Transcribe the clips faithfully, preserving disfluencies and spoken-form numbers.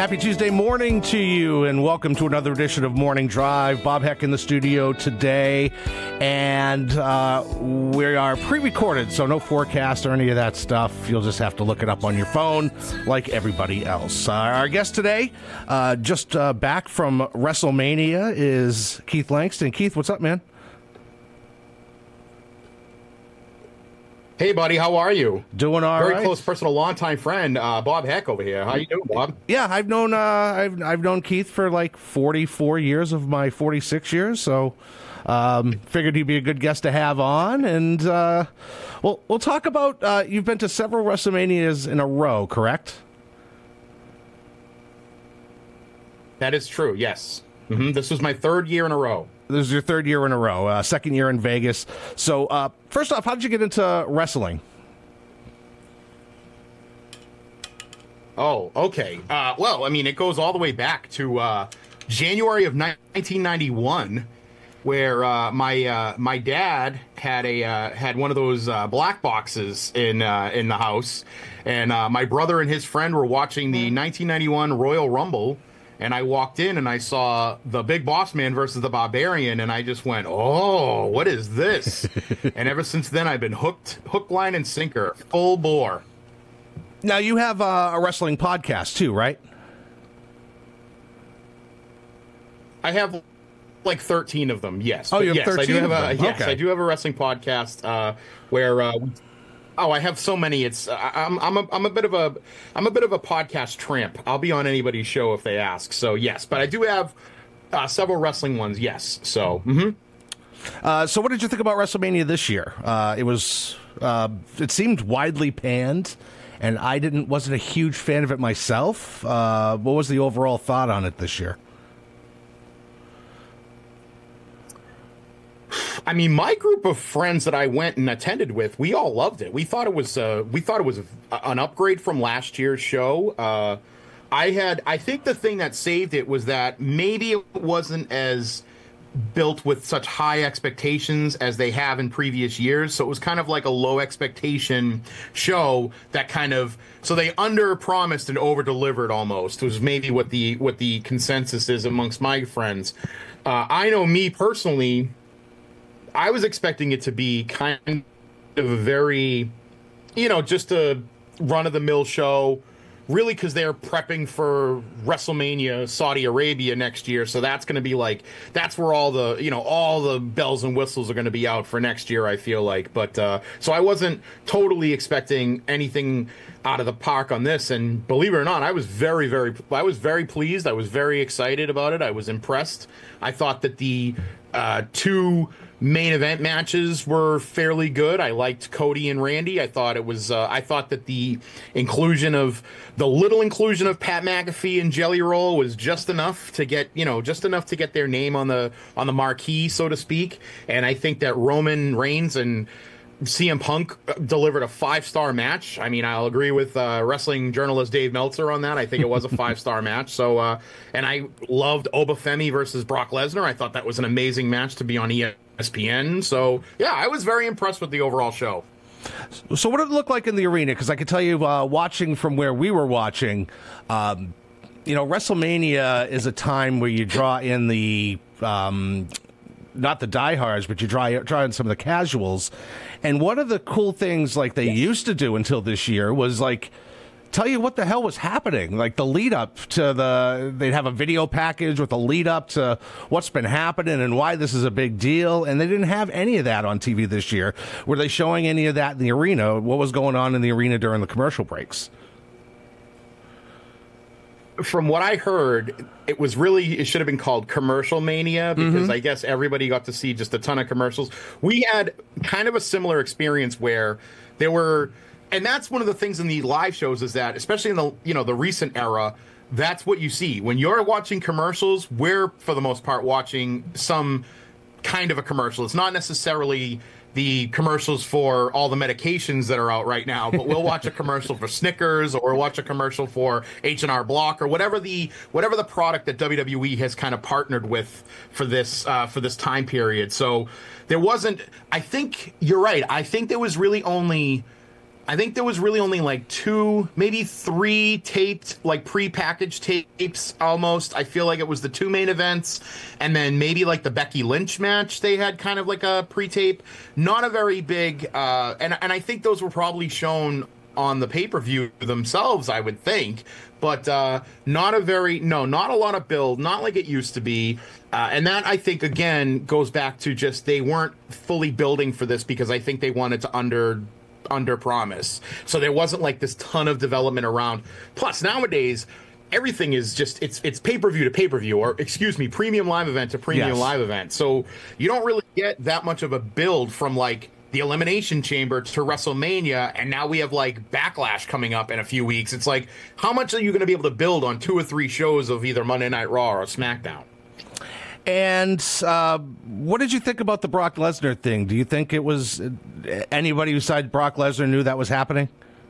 Happy Tuesday morning to you, and welcome to another edition of Morning Drive. Bob Heck in the studio today, and uh, we are pre-recorded, so no forecast or any of that stuff. You'll just have to look it up on your phone like everybody else. Uh, our guest today, uh, just uh, back from WrestleMania, is Keith Langston. Keith, what's up, man? Hey, buddy, how are you? Doing all Very right. close personal, longtime friend, uh, Bob Heck over here. How you doing, Bob? Yeah, I've known uh, I've I've known Keith for like forty-four years of my forty-six years, so um, figured he'd be a good guest to have on. And uh, we'll we'll talk about uh, you've been to several WrestleManias in a row, correct? That is true. Yes, mm-hmm. This was my third year in a row. This is your third year in a row, uh, second year in Vegas. So, uh, first off, how did you get into wrestling? Oh, okay. Uh, well, I mean, it goes all the way back to uh, January of nineteen ninety-one, where uh, my uh, my dad had a uh, had one of those uh, black boxes in uh, in the house, and uh, my brother and his friend were watching the nineteen ninety-one Royal Rumble. And I walked in and I saw the Big Boss Man versus the Barbarian, and I just went, "Oh, what is this?" And ever since then, I've been hooked, hook, line, and sinker, full bore. Now you have uh, a wrestling podcast too, right? I have like thirteen of them. Yes. Oh, But you have yes, thirteen I do have of a them. yes, Okay. I do have a wrestling podcast uh, where. Uh, Oh, I have so many. It's I- I'm I'm a I'm a bit of a I'm a bit of a podcast tramp. I'll be on anybody's show if they ask. So yes, but I do have uh, several wrestling ones. Yes. So. Mm-hmm. Uh, so, what did you think about WrestleMania this year? Uh, it was uh, it seemed widely panned, and I didn't wasn't a huge fan of it myself. Uh, what was the overall thought on it this year? I mean, my group of friends that I went and attended with, we all loved it. We thought it was uh, we thought it was a, an upgrade from last year's show. Uh, I had, I think the thing that saved it was that maybe it wasn't as built with such high expectations as they have in previous years. So it was kind of like a low expectation show that kind of, so they under promised and over delivered almost was maybe what the what the consensus is amongst my friends. Uh, I know me personally. I was expecting it to be kind of a very, you know, just a run-of-the-mill show, really, because they're prepping for WrestleMania Saudi Arabia next year. So that's going to be like, that's where all the, you know, all the bells and whistles are going to be out for next year, I feel like. But uh, so I wasn't totally expecting anything out of the park on this. And believe it or not, I was very, very, I was very pleased. I was very excited about it. I was impressed. I thought that the uh, two main event matches were fairly good. I liked Cody and Randy. I thought it was. Uh, I thought that the inclusion of the little inclusion of Pat McAfee and Jelly Roll was just enough to get you know just enough to get their name on the on the marquee, so to speak. And I think that Roman Reigns and C M Punk delivered a five-star match. I mean, I'll agree with uh, wrestling journalist Dave Meltzer on that. I think it was a five-star match. So, uh, and I loved Obafemi versus Brock Lesnar. I thought that was an amazing match to be on E S P N. So, yeah, I was very impressed with the overall show. So what did it look like in the arena? Because I can tell you, uh, watching from where we were watching, um, you know, WrestleMania is a time where you draw in the... Um, not the diehards, but you draw, draw in some of the casuals. And one of the cool things like they used to do until this year was like tell you what the hell was happening. Like the lead up to the, they'd have a video package with a lead up to what's been happening and why this is a big deal. And they didn't have any of that on T V this year. Were they showing any of that in the arena? What was going on in the arena during the commercial breaks? From what I heard, it was really, it should have been called Commercial Mania because mm-hmm. I guess everybody got to see just a ton of commercials. We had kind of a similar experience where there were, and that's one of the things in the live shows is that, especially in the, you know, the recent era, that's what you see. When you're watching commercials, we're, for the most part, watching some kind of a commercial. It's not necessarily the commercials for all the medications that are out right now, but we'll watch a commercial for Snickers or we'll watch a commercial for H and R Block or whatever the whatever the product that W W E has kind of partnered with for this uh, for this time period. So there wasn't. I think you're right. I think there was really only I think there was really only like two, maybe three taped, like pre-packaged tapes almost. I feel like it was the two main events and then maybe like the Becky Lynch match they had kind of like a pre-tape. Not a very big, uh, and, and I think those were probably shown on the pay-per-view themselves, I would think. But uh, not a very, no, not a lot of build, not like it used to be. Uh, and that, I think, again, goes back to just they weren't fully building for this because I think they wanted to under under promise. So there wasn't like this ton of development around. Plus, nowadays, everything is just it's it's pay-per-view to pay-per-view, or excuse me, premium live event to premium Yes. live event. So you don't really get that much of a build from like the Elimination Chamber to WrestleMania, and now we have like Backlash coming up in a few weeks. It's like, how much are you going to be able to build on two or three shows of either Monday Night Raw or SmackDown? And uh, what did you think about the Brock Lesnar thing? Do you think it was uh, anybody besides Brock Lesnar knew that was happening?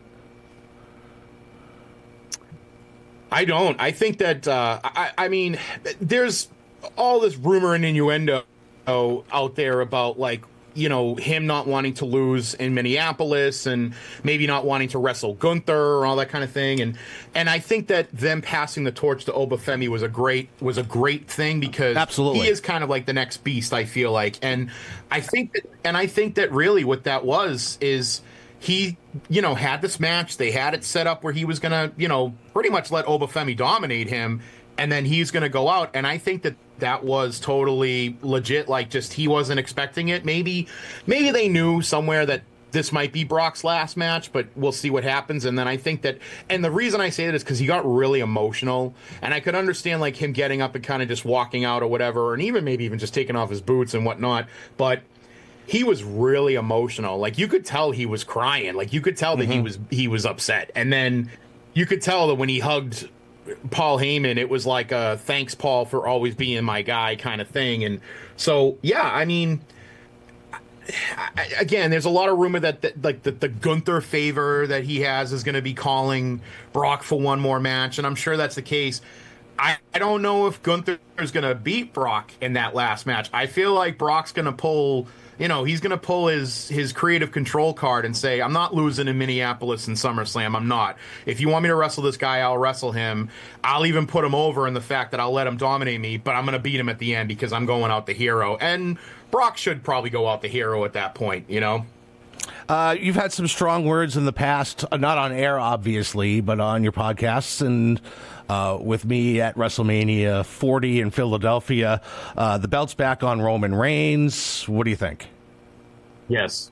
I don't. I think that, uh, I, I mean, there's all this rumor and innuendo out there about, like, you know, him not wanting to lose in Minneapolis and maybe not wanting to wrestle Gunther or all that kind of thing. And and I think that them passing the torch to Obafemi was a great was a great thing because Absolutely. he is kind of like the next beast, I feel like. And I think that and I think that really what that was is he, you know, had this match. They had it set up where he was going to, you know, pretty much let Obafemi dominate him. And then he's going to go out. And I think that that was totally legit. Like, just he wasn't expecting it. Maybe maybe they knew somewhere that this might be Brock's last match, but we'll see what happens. And then I think that, and the reason I say that is because he got really emotional. And I could understand, like, him getting up and kind of just walking out or whatever, and even maybe even just taking off his boots and whatnot. But he was really emotional. Like, you could tell he was crying. Like, you could tell that mm-hmm. he was he was upset. And then you could tell that when he hugged Paul Heyman, it was like a thanks, Paul, for always being my guy kind of thing. And so, yeah, I mean, I, again, there's a lot of rumor that, that like the, the Gunther favor that he has is going to be calling Brock for one more match, and I'm sure that's the case. I, I don't know if Gunther is going to beat Brock in that last match. I feel like Brock's going to pull, you know, he's going to pull his his creative control card and say, I'm not losing in Minneapolis and SummerSlam. I'm not. If you want me to wrestle this guy, I'll wrestle him. I'll even put him over in the fact that I'll let him dominate me, but I'm going to beat him at the end because I'm going out the hero. And Brock should probably go out the hero at that point, you know? Uh, you've had some strong words in the past, uh, not on air, obviously, but on your podcasts and uh, with me at WrestleMania forty in Philadelphia. Uh, the belt's back on Roman Reigns. What do you think? Yes.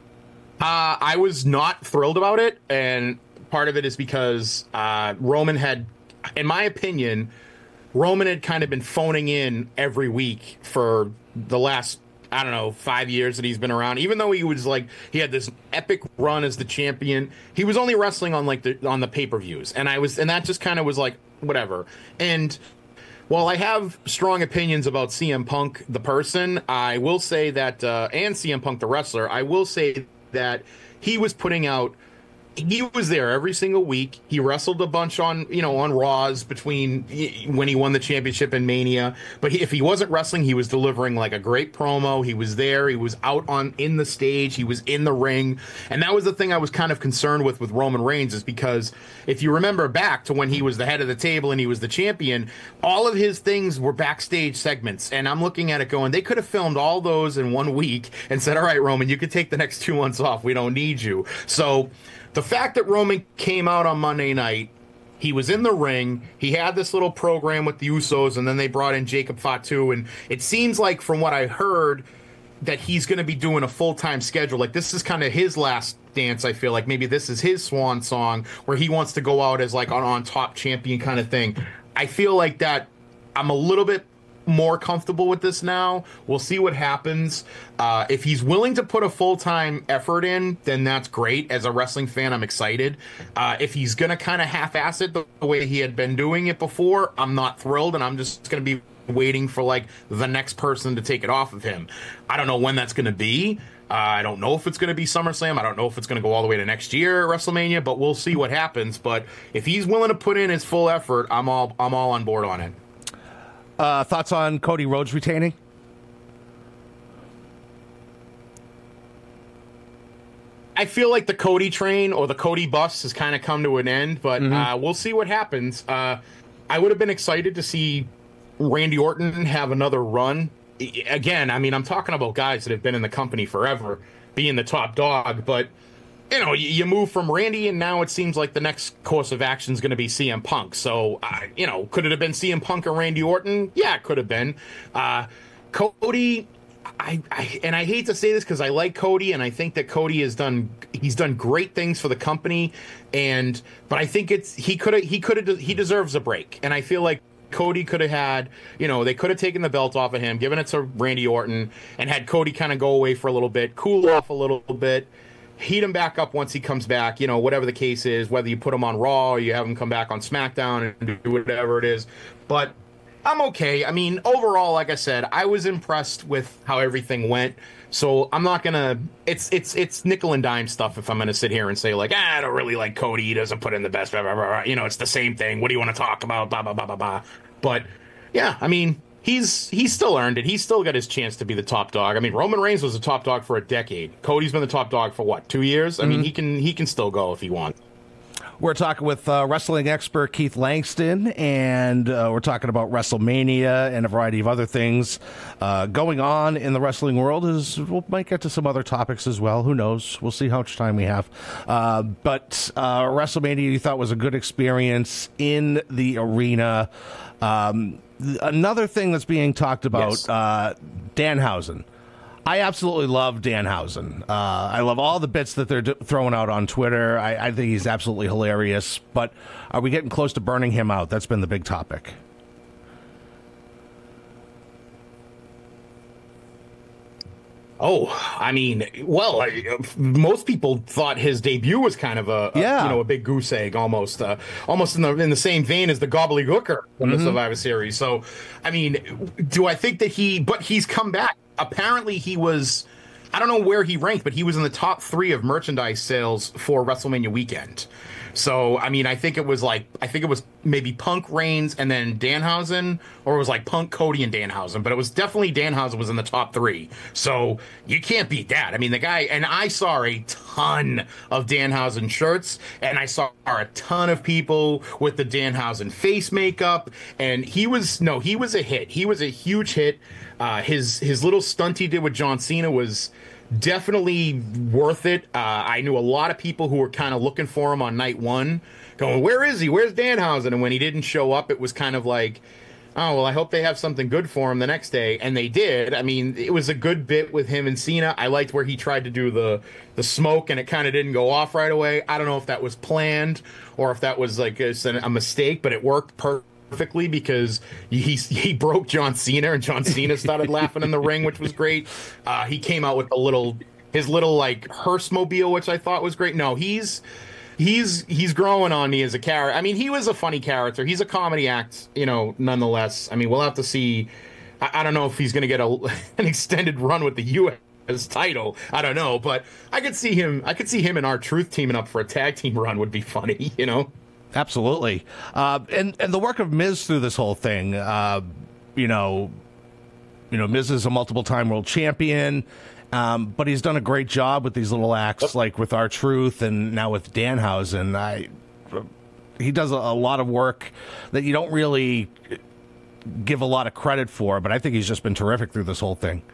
Uh, I was not thrilled about it, and part of it is because uh, Roman had, in my opinion, Roman had kind of been phoning in every week for the last, I don't know, five years that he's been around. Even though he was like, he had this epic run as the champion, he was only wrestling on like the on the pay-per-views, and I was, and that just kind of was like whatever. And while I have strong opinions about C M Punk the person, I will say that, uh, and C M Punk the wrestler, I will say that he was putting out. He was there every single week. He wrestled a bunch on, you know, on Raws between when he won the championship in Mania. But he, if he wasn't wrestling, he was delivering like a great promo. He was there. He was out on in the stage. He was in the ring. And that was the thing I was kind of concerned with with Roman Reigns, is because if you remember back to when he was the head of the table and he was the champion, all of his things were backstage segments. And I'm looking at it going, they could have filmed all those in one week and said, all right, Roman, you could take the next two months off. We don't need you. So the fact that Roman came out on Monday night, he was in the ring, he had this little program with the Usos, and then they brought in Jacob Fatu, and it seems like, from what I heard, that he's going to be doing a full-time schedule. Like, this is kind of his last dance, I feel like. Maybe this is his swan song, where he wants to go out as, like, an on-top champion kind of thing. I feel like that I'm a little bit more comfortable with this now. We'll see what happens. Uh, if he's willing to put a full-time effort in, then that's great. As a wrestling fan, I'm excited. Uh, if he's going to kind of half-ass it the way he had been doing it before, I'm not thrilled, and I'm just going to be waiting for, like, the next person to take it off of him. I don't know when that's going to be. Uh, I don't know if it's going to be SummerSlam. I don't know if it's going to go all the way to next year at WrestleMania, but we'll see what happens. But if he's willing to put in his full effort, I'm all I'm all on board on it. Uh, thoughts on Cody Rhodes retaining? I I feel like the Cody train or the Cody bus has kind of come to an end, but mm-hmm. uh, we'll see what happens. Uh, I would have been excited to see Randy Orton have another run. Again, I mean, I'm talking about guys that have been in the company forever, being the top dog, but you know, you, you move from Randy, and now it seems like the next course of action is going to be C M Punk. So, uh, you know, could it have been C M Punk or Randy Orton? Yeah, it could have been. Uh, Cody, I, I and I hate to say this because I like Cody, and I think that Cody has done he's done great things for the company, and but I think it's he could have he could have he deserves a break, and I feel like Cody could have had, you know, they could have taken the belt off of him, given it to Randy Orton, and had Cody kind of go away for a little bit, cool off a little bit. Heat him back up once he comes back, you know, whatever the case is, whether you put him on Raw or you have him come back on SmackDown and do whatever it is. But I'm okay. I mean, overall, like I said, I was impressed with how everything went. So I'm not going to it's it's it's nickel and dime stuff if I'm going to sit here and say, like, ah, I don't really like Cody. He doesn't put in the best. Blah, blah, blah, blah. You know, it's the same thing. What do you want to talk about? Blah, blah, blah, blah, blah. But, yeah, I mean, He's he's still earned it. He's still got his chance to be the top dog. I mean, Roman Reigns was the top dog for a decade. Cody's been the top dog for what, two years? I mm-hmm. mean, he can he can still go if he wants. We're talking with uh, wrestling expert Keith Langston, and uh, we're talking about WrestleMania and a variety of other things uh, going on in the wrestling world. Is we might get to some other topics as well. Who knows? We'll see how much time we have. Uh, but uh, WrestleMania, you thought was a good experience in the arena. Um, Another thing that's being talked about, yes. uh, Danhausen. I absolutely love Danhausen. Uh, I love all the bits that they're d- throwing out on Twitter. I, I think he's absolutely hilarious. But are we getting close to burning him out? That's been the big topic. Oh, I mean, well, I, most people thought his debut was kind of a, yeah. a you know, a big goose egg, almost, uh, almost in the in the same vein as the gobbledygooker from mm-hmm. the Survivor Series. So, I mean, do I think that he? But he's come back. Apparently, he was. I don't know where he ranked, but he was in the top three of merchandise sales for WrestleMania weekend. So, I mean, I think it was like, I think it was maybe Punk, Reigns, and then Danhausen, or it was like Punk, Cody, and Danhausen, but it was definitely Danhausen was in the top three. So you can't beat that. I mean, the guy, and I saw a ton of Danhausen shirts, and I saw a ton of people with the Danhausen face makeup, and he was, no, he was a hit. He was a huge hit. Uh, his, his little stunt he did with John Cena was definitely worth it. Uh, I knew a lot of people who were kind of looking for him on night one, going, where is he? Where's Danhausen? And when he didn't show up, it was kind of like, oh, well, I hope they have something good for him the next day. And they did. I mean, it was a good bit with him and Cena. I liked where he tried to do the, the smoke, and it kind of didn't go off right away. I don't know if that was planned or if that was like a, a mistake, but it worked perfectly. Perfectly because he he broke John Cena, and John Cena started laughing in the ring, which was great. Uh, he came out with a little his little like hearse mobile, which I thought was great. No, he's he's he's growing on me as a character. I mean, he was a funny character. He's a comedy act, you know. Nonetheless, I mean, we'll have to see. I, I don't know if he's going to get a, an extended run with the U S title. I don't know, but I could see him. I could see him and R-Truth teaming up for a tag team run would be funny, you know. Absolutely. Uh, and, and the work of Miz through this whole thing, uh, you know, you know, Miz is a multiple-time world champion, um, but he's done a great job with these little acts, yep. like with R-Truth and now with Danhausen. I, he does a, a lot of work that you don't really give a lot of credit for, but I think he's just been terrific through this whole thing.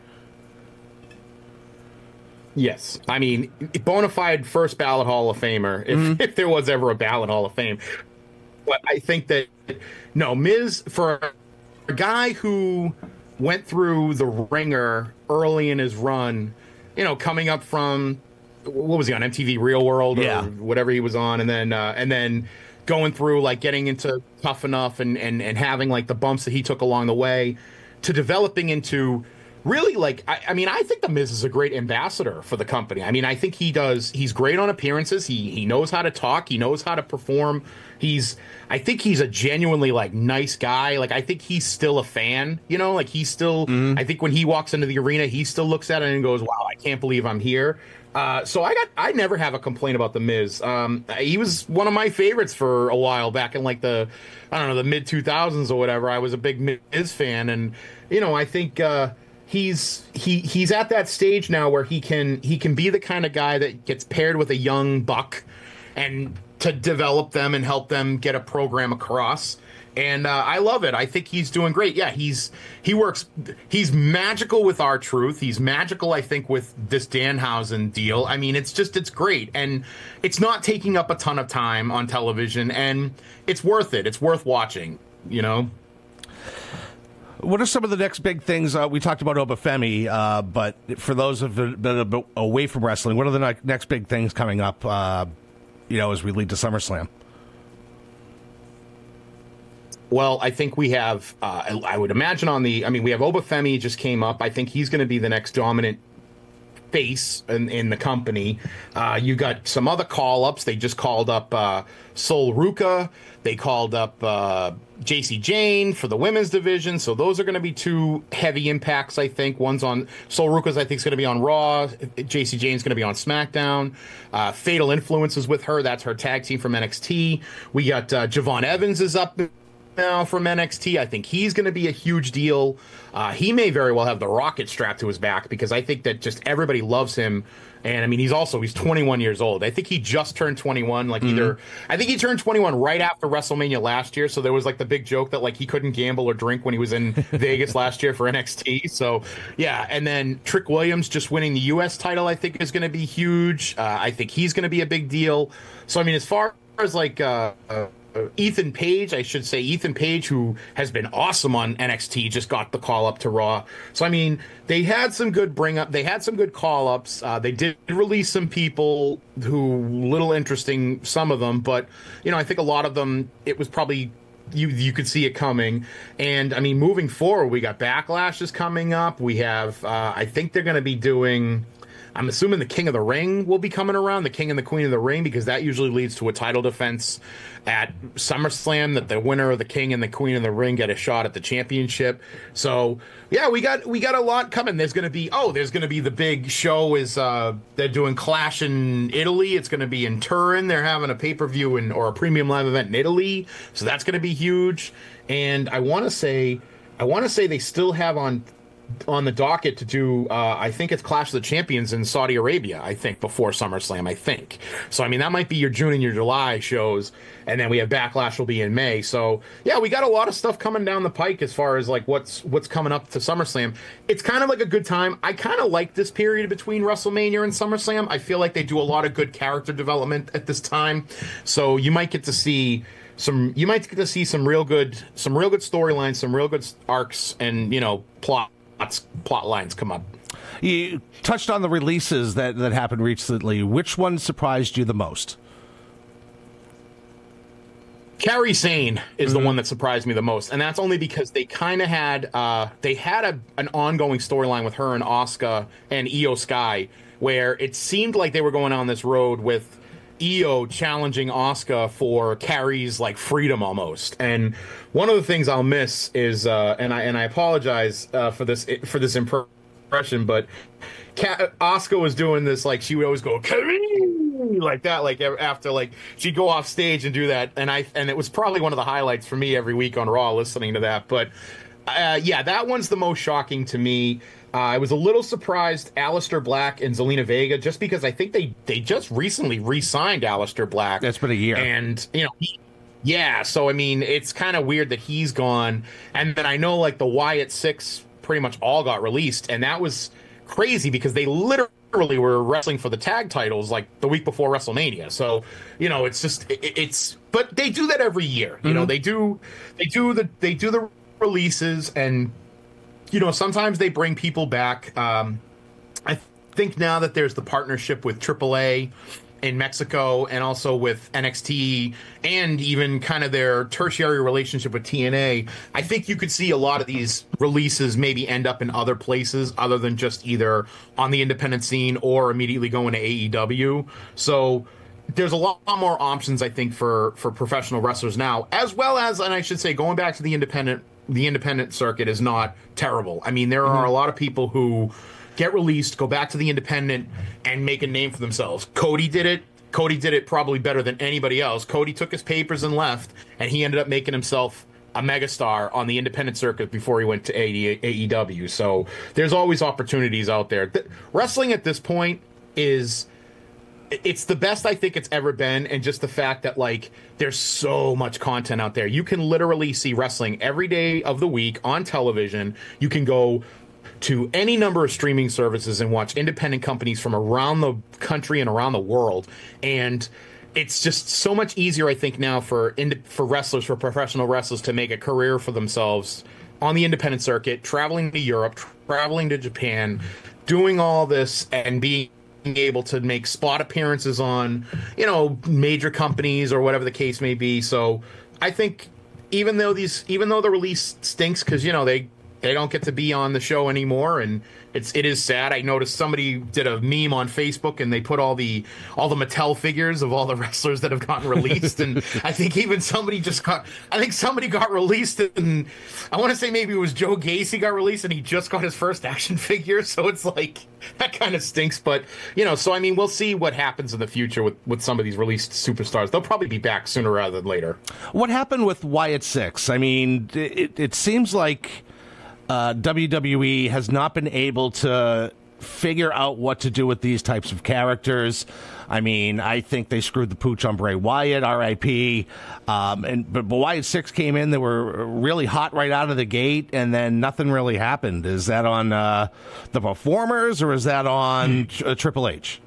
Yes. I mean, bona fide first ballot Hall of Famer, if, mm-hmm. if there was ever a ballot Hall of Fame. But I think that, no, Miz, for a guy who went through the ringer early in his run, you know, coming up from, what was he on, M T V Real World or yeah. whatever he was on, and then uh, and then going through, like, getting into Tough Enough and, and, and having, like, the bumps that he took along the way, to developing into... Really, like, I, I mean, I think The Miz is a great ambassador for the company. I mean, I think he does, he's great on appearances. He he knows how to talk. He knows how to perform. He's, I think he's a genuinely, like, nice guy. Like, I think he's still a fan, you know? Like, he's still, mm-hmm. I think when he walks into the arena, he still looks at it and goes, wow, I can't believe I'm here. Uh, so I got, I never have a complaint about The Miz. Um, he was one of my favorites for a while back in, like, the, I don't know, the mid two thousands or whatever. I was a big Miz fan. And, you know, I think, uh, he's he he's at that stage now where he can he can be the kind of guy that gets paired with a young buck and to develop them and help them get a program across. And uh, I love it. I think he's doing great. Yeah, he's he works. He's magical with R-Truth. He's magical, I think, with this Danhausen deal. I mean, it's just it's great, and it's not taking up a ton of time on television, and it's worth it. It's worth watching. You know. What are some of the next big things? Uh, we talked about Obafemi, uh, but for those of that are a bit away from wrestling, what are the ne- next big things coming up? Uh, you know, as we lead to SummerSlam. Well, I think we have, uh, I would imagine on the, I mean, we have Obafemi just came up. I think he's going to be the next dominant face in, in the company. Uh, you got some other call-ups. They just called up uh, Sol Ruca. They called up uh, J C Jane for the women's division. So those are going to be two heavy impacts, I think. One's on, Sol Ruca's, I think, is going to be on Raw. J C Jane's going to be on SmackDown. Uh, Fatal Influences with her. That's her tag team from N X T. We got uh, Javon Evans is up now from N X T. I think he's going to be a huge deal. Uh, he may very well have the rocket strapped to his back because I think that just everybody loves him. And I mean, he's also, he's twenty-one years old. I think he just turned twenty-one. Like mm-hmm. either, I think he turned twenty-one right after WrestleMania last year. So there was like the big joke that like he couldn't gamble or drink when he was in Vegas last year for N X T. So yeah. And then Trick Williams just winning the U S title, I think is going to be huge. Uh, I think he's going to be a big deal. So, I mean, as far as like, uh, uh Ethan Page, I should say, Ethan Page, who has been awesome on N X T, just got the call up to Raw. So, I mean, they had some good bring up. They had some good call ups. Uh, they did release some people who little interesting, some of them, but you know, I think a lot of them, it was probably you you could see it coming. And I mean, moving forward, we got Backlash is coming up. We have, uh, I think they're going to be doing. I'm assuming the King of the Ring will be coming around, the King and the Queen of the Ring, because that usually leads to a title defense at SummerSlam, that the winner of the King and the Queen of the Ring get a shot at the championship. So, yeah, we got we got a lot coming. There's going to be, oh, there's going to be the big show is uh, they're doing Clash in Italy. It's going to be in Turin. They're having a pay-per-view in, or a premium live event in Italy. So that's going to be huge. And I want to say, I want to say they still have on on the docket to do, uh, I think it's Clash of the Champions in Saudi Arabia, I think, before SummerSlam, I think. So, I mean, that might be your June and your July shows, and then we have Backlash will be in May. So, yeah, we got a lot of stuff coming down the pike as far as, like, what's what's coming up to SummerSlam. It's kind of like a good time. I kind of like this period between WrestleMania and SummerSlam. I feel like they do a lot of good character development at this time. So, you might get to see some, you might get to see some real good, some real good storylines, some real good arcs, and, you know, plot. plot lines come up. You touched on the releases that, that happened recently. Which one surprised you the most? Kairi Sane is mm-hmm. the one that surprised me the most, and that's only because they kind of had uh, they had a, an ongoing storyline with her and Asuka and Io Sky, where it seemed like they were going on this road with Io challenging Asuka for Kairi's like freedom almost. And one of the things I'll miss is, uh, and I and I apologize uh, for this for this impression, but Ka- Asuka was doing this like she would always go Kairi like that, like after like she'd go off stage and do that, and I and it was probably one of the highlights for me every week on Raw listening to that. But uh, yeah, that one's the most shocking to me. Uh, I was a little surprised Aleister Black and Zelina Vega, just because I think they, they just recently re-signed Aleister Black. That's been a year. And, you know, he, yeah, so, I mean, it's kind of weird that he's gone. And then I know, like, the Wyatt Six pretty much all got released, and that was crazy because they literally were wrestling for the tag titles, like, the week before WrestleMania. So, you know, it's just, it, it's, but they do that every year. Mm-hmm. You know, they do, they do the, they do the releases, and you know, sometimes they bring people back. Um, I th- think now that there's the partnership with triple A in Mexico and also with N X T and even kind of their tertiary relationship with T N A, I think you could see a lot of these releases maybe end up in other places other than just either on the independent scene or immediately going to A E W. So there's a lot more options, I think, for, for professional wrestlers now, as well as, and I should say, going back to the independent the independent circuit is not terrible. I mean, there mm-hmm. are a lot of people who get released, go back to the independent, and make a name for themselves. Cody did it. Cody did it probably better than anybody else. Cody took his papers and left, and he ended up making himself a megastar on the independent circuit before he went to A E W. So there's always opportunities out there. Th- wrestling at this point is, it's the best I think it's ever been, and just the fact that like there's so much content out there. You can literally see wrestling every day of the week on television. You can go to any number of streaming services and watch independent companies from around the country and around the world. And it's just so much easier, I think, now for ind- for wrestlers, for professional wrestlers, to make a career for themselves on the independent circuit, traveling to Europe, traveling to Japan, doing all this and being able to make spot appearances on, you know, major companies or whatever the case may be. So I think even though these, even though the release stinks because, you know, they, they don't get to be on the show anymore, and it's it is sad. I noticed somebody did a meme on Facebook and they put all the all the Mattel figures of all the wrestlers that have gotten released, and I think even somebody just got I think somebody got released, and I want to say maybe it was Joe Gacy got released and he just got his first action figure. So it's like that kind of stinks, but you know. So I mean, we'll see what happens in the future with with some of these released superstars. They'll probably be back sooner rather than later. What happened with Wyatt Six? I mean, it it seems like Uh, W W E has not been able to figure out what to do with these types of characters. I mean, I think they screwed the pooch on Bray Wyatt, R I P Um, and but, but Wyatt Six came in; they were really hot right out of the gate, and then nothing really happened. Is that on uh, the performers, or is that on uh, Triple H?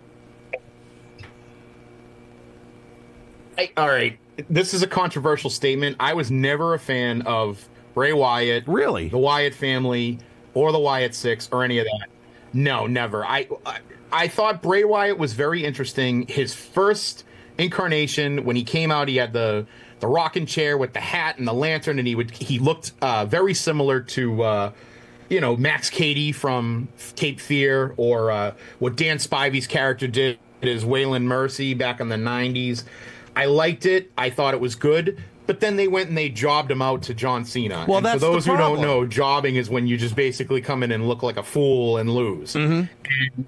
I, all right, this is a controversial statement. I was never a fan of Bray Wyatt, really, the Wyatt family, or the Wyatt Six, or any of that. No, never. I, I I thought Bray Wyatt was very interesting. His first incarnation, when he came out, he had the the rocking chair with the hat and the lantern, and he would he looked uh, very similar to uh, you know, Max Cady from Cape Fear, or uh, what Dan Spivey's character did as Waylon Mercy back in the nineties. I liked it. I thought it was good. But then they went and they jobbed him out to John Cena. Well, and that's for those the who problem. don't know, jobbing is when you just basically come in and look like a fool and lose. Mm-hmm. And,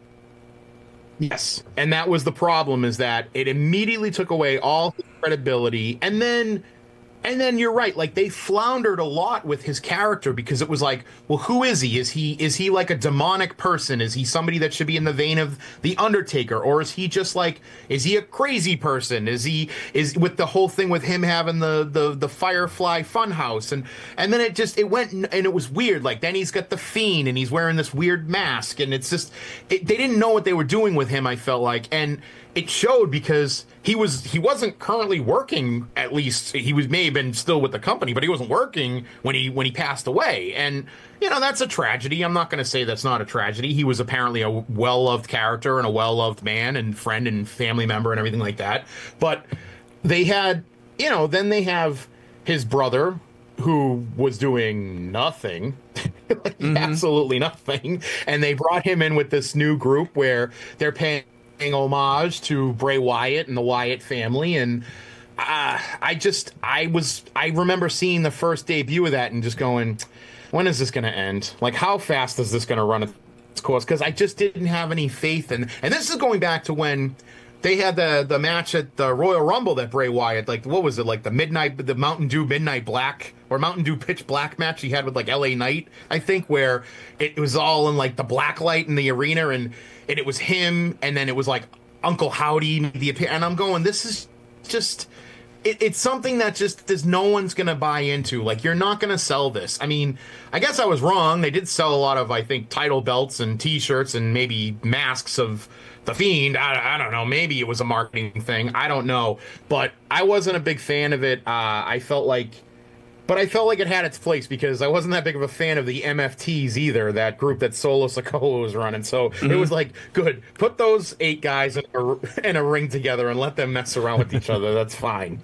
yes, and that was the problem, is that it immediately took away all his credibility. And then, and then you're right, like they floundered a lot with his character, because it was like, well, who is he? Is he is he like a demonic person? Is he somebody that should be in the vein of the Undertaker, or is he just like, is he a crazy person? Is he is with the whole thing with him having the the the Firefly Funhouse, and and then it just it went and it was weird. Like then he's got the Fiend and he's wearing this weird mask, and it's just it, they didn't know what they were doing with him, I felt like, and it showed, because he was he wasn't currently working. At least he was may have been still with the company, but he wasn't working when he when he passed away. And you know, that's a tragedy. I'm not going to say that's not a tragedy. He was apparently a well-loved character and a well-loved man and friend and family member and everything like that. But they had, you know, then they have his brother, who was doing nothing, like mm-hmm. absolutely nothing, and they brought him in with this new group where they're paying homage to Bray Wyatt and the Wyatt family. And uh, I just I was I remember seeing the first debut of that and just going, when is this going to end? Like, how fast is this going to run its course? Because I just didn't have any faith in. And this is going back to when they had the the match at the Royal Rumble that Bray Wyatt, like, what was it, like the midnight, the Mountain Dew Midnight Black or Mountain Dew Pitch Black match he had with like L A Knight, I think, where it was all in like the black light in the arena, and and it was him, and then it was like Uncle Howdy, the and I'm going, this is just. It, it's something that just there's no one's going to buy into. Like, you're not going to sell this. I mean, I guess I was wrong. They did sell a lot of, I think, title belts and T-shirts and maybe masks of The Fiend. I, I don't know. Maybe it was a marketing thing. I don't know. But I wasn't a big fan of it. Uh, I felt like... But I felt like it had its place, because I wasn't that big of a fan of the M F Ts either, that group that Solo Sikoa was running. So mm-hmm. it was like, good, put those eight guys in a, in a ring together and let them mess around with each other. That's fine.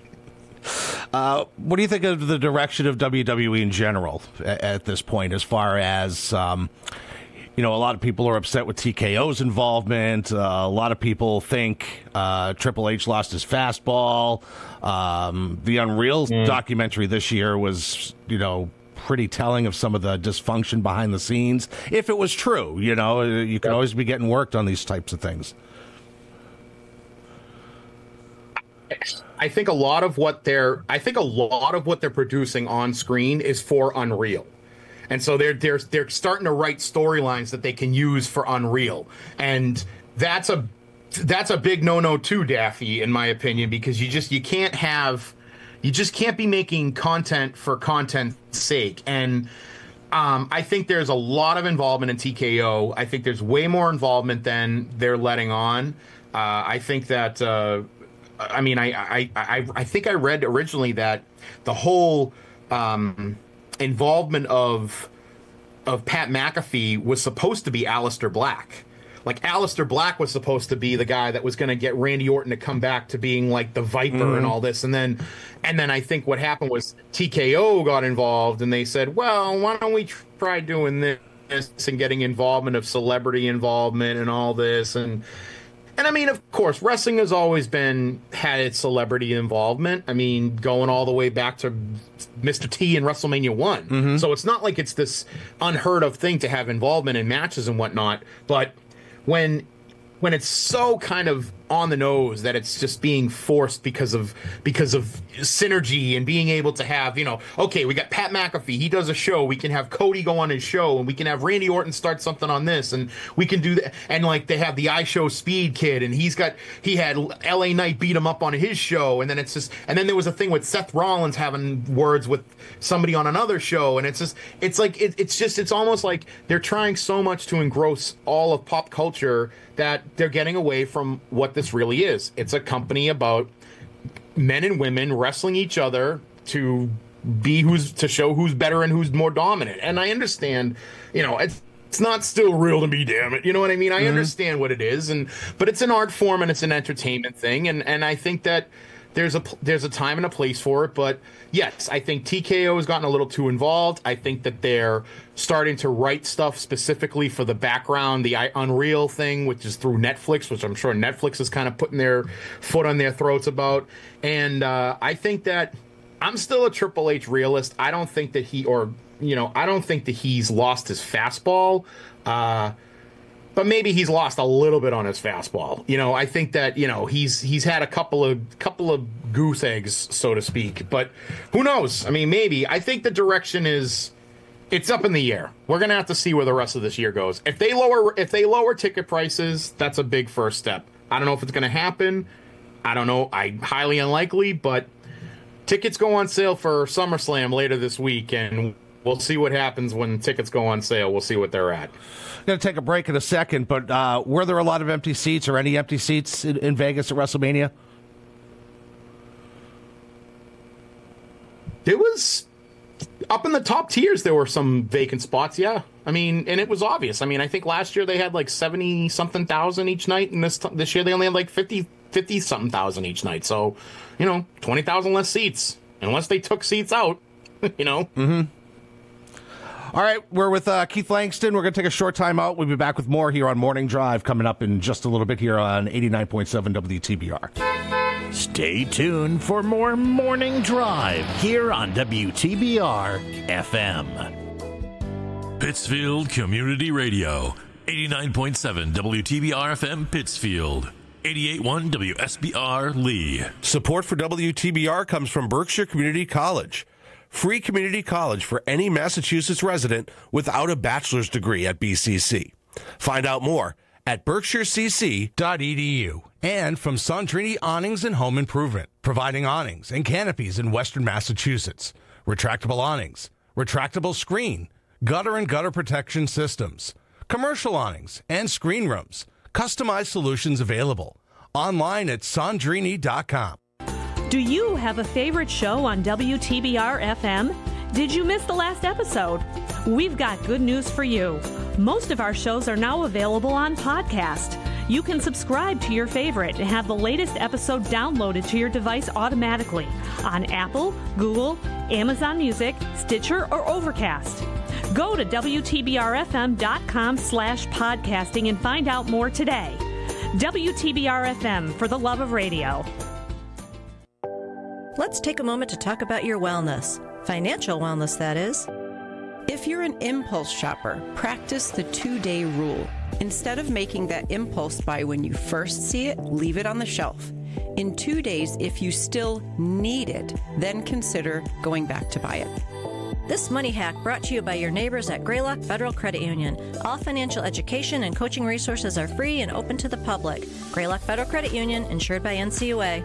Uh, what do you think of the direction of W W E in general at, at this point, as far as, um, you know, a lot of people are upset with T K O's involvement. Uh, a lot of people think uh, Triple H lost his fastball. Um, the Unreal mm. documentary this year was, you know, pretty telling of some of the dysfunction behind the scenes. If it was true, you know, you can yep. always be getting worked on these types of things. I think a lot of what they're I think a lot of what they're producing on screen is for Unreal. And so they're they're they're starting to write storylines that they can use for Unreal. And that's a that's a big no-no too, Daffy, in my opinion, because you just you can't have you just can't be making content for content's sake. And um, I think there's a lot of involvement in T K O. I think there's way more involvement than they're letting on. Uh, I think that uh, I mean I, I I I think I read originally that the whole um, involvement of of Pat McAfee was supposed to be Aleister Black. Like, Aleister Black was supposed to be the guy that was going to get Randy Orton to come back to being like the Viper mm-hmm. and all this. And then and then I think what happened was T K O got involved and they said, well, why don't we try doing this and getting involvement of celebrity involvement and all this. And And I mean, of course, wrestling has always been had its celebrity involvement. I mean, going all the way back to Mister T in WrestleMania one. Mm-hmm. So it's not like it's this unheard of thing to have involvement in matches and whatnot. But when when it's so kind of on the nose that it's just being forced because of because of synergy and being able to have, you know, okay, we got Pat McAfee, he does a show, we can have Cody go on his show, and we can have Randy Orton start something on this, and we can do that. And like they have the iShow Speed Kid, and he's got he had L A Knight beat him up on his show, and then it's just and then there was a thing with Seth Rollins having words with somebody on another show, and it's just it's like it, it's just it's almost like they're trying so much to engross all of pop culture that they're getting away from what this really is. It's a company about men and women wrestling each other to be who's to show who's better and who's more dominant. And I understand, you know, it's it's not still real to me, damn it. You know what I mean? I mm-hmm. understand what it is, and but it's an art form and it's an entertainment thing, and and I think that there's a there's a time and a place for it. But yes, I think T K O has gotten a little too involved. I think that they're starting to write stuff specifically for the background, the Unreal thing, which is through Netflix, which I'm sure Netflix is kind of putting their foot on their throats about. And uh, I think that I'm still a Triple H realist. I don't think that he, or, you know, I don't think that he's lost his fastball. Uh, but maybe he's lost a little bit on his fastball. You know, I think that, you know, he's he's had a couple of couple of goose eggs, so to speak. But who knows? I mean, maybe. I think the direction is it's up in the air. We're gonna have to see where the rest of this year goes. If they lower if they lower ticket prices, that's a big first step. I don't know if it's gonna happen. I don't know. I highly unlikely, but tickets go on sale for SummerSlam later this week, and we'll see what happens when tickets go on sale. We'll see what they're at. Going to take a break in a second, but uh, were there a lot of empty seats or any empty seats in, in Vegas at WrestleMania? It was up in the top tiers. There were some vacant spots, yeah. I mean, and it was obvious. I mean, I think last year they had like seventy something thousand each night, and this this year they only had like fifty something thousand each night. So, you know, twenty thousand less seats, unless they took seats out. You know. Mm-hmm. All right, we're with uh, Keith Langston. We're going to take a short time out. We'll be back with more here on Morning Drive coming up in just a little bit here on eighty-nine point seven W T B R. Stay tuned for more Morning Drive here on W T B R F M. Pittsfield Community Radio, eighty-nine point seven W T B R F M Pittsfield, eighty-eight point one W S B R Lee. Support for W T B R comes from Berkshire Community College. Free community college for any Massachusetts resident without a bachelor's degree at B C C. Find out more at berkshire c c dot e d u. And from Sandrini Awnings and Home Improvement, providing awnings and canopies in Western Massachusetts. Retractable awnings, retractable screen, gutter and gutter protection systems, commercial awnings and screen rooms, customized solutions available. Online at sandrini dot com. Do you have a favorite show on W T B R F M? Did you miss the last episode? We've got good news for you. Most of our shows are now available on podcast. You can subscribe to your favorite and have the latest episode downloaded to your device automatically on Apple, Google, Amazon Music, Stitcher, or Overcast. Go to W T B R F M dot com slash podcasting and find out more today. W T B R F M, for the love of radio. Let's take a moment to talk about your wellness. Financial wellness, that is. If you're an impulse shopper, practice the two-day rule. Instead of making that impulse buy when you first see it, leave it on the shelf. in two days if you still need it. Then consider going back to buy it. This money hack brought to you by your neighbors at Greylock Federal Credit Union. All financial education and coaching resources are free and open to the public. Greylock Federal Credit Union, insured by N C U A.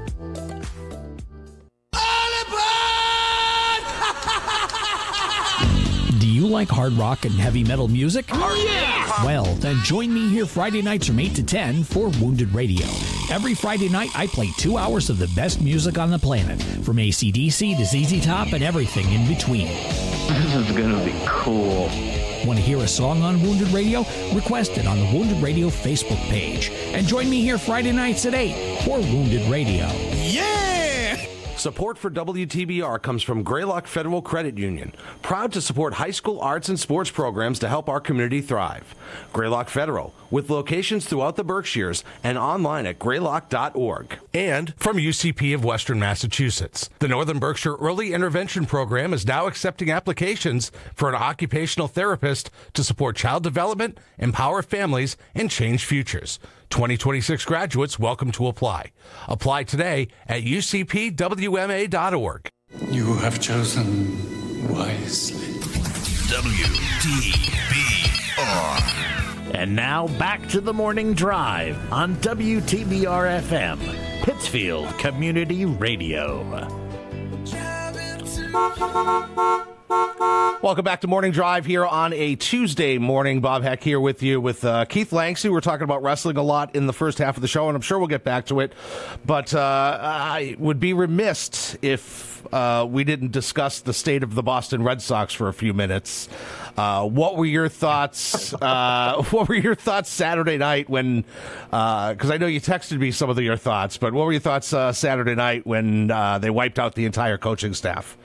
Do you like hard rock and heavy metal music? Yeah! Well, then join me here Friday nights from eight to ten for Wounded Radio. Every Friday night, I play two hours of the best music on the planet, from A C D C to Z Z Top and everything in between. This is going to be cool. Want to hear a song on Wounded Radio? Request it on the Wounded Radio Facebook page. And join me here Friday nights at eight for Wounded Radio. Yeah! Support for W T B R comes from Greylock Federal Credit Union, proud to support high school arts and sports programs to help our community thrive. Greylock Federal, with locations throughout the Berkshires and online at greylock dot org. And from U C P of Western Massachusetts, the Northern Berkshire Early Intervention Program is now accepting applications for an occupational therapist to support child development, empower families, and change futures. twenty twenty-six graduates welcome to apply. Apply today at U C P W M A dot org. You have chosen wisely. W T B R. And now back to the morning drive on W T B R F M, Pittsfield Community Radio. Welcome back to Morning Drive here on a Tuesday morning. Bob Heck here with you with uh, Keith Langston. We're talking about wrestling a lot in the first half of the show, and I'm sure we'll get back to it. But uh, I would be remiss if uh, we didn't discuss the state of the Boston Red Sox for a few minutes. Uh, what were your thoughts? Uh, what were your thoughts Saturday night when? Because uh, I know you texted me some of your thoughts, but what were your thoughts uh, Saturday night when uh, they wiped out the entire coaching staff?